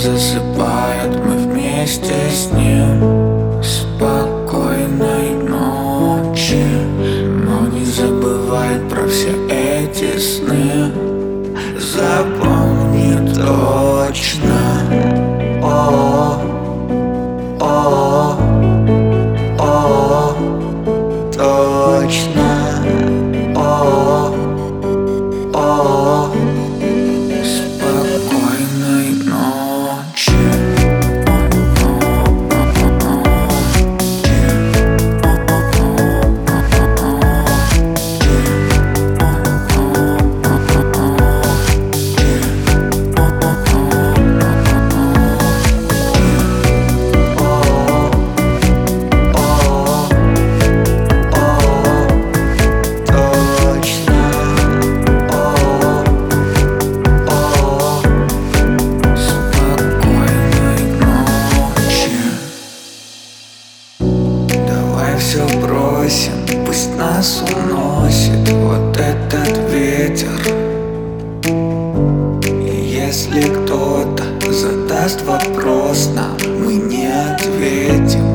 засыпает, мы вместе с ним. Спокойной ночи, но не забывай про все эти сны. Запомни точно. О, о, о, точно. О, о, спокойной ночи. Все бросим, пусть нас уносит вот этот ветер. И если кто-то задаст вопрос нам, мы не ответим.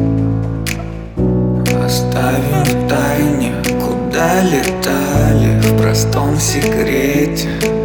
Оставим в тайне, куда летали, в простом секрете.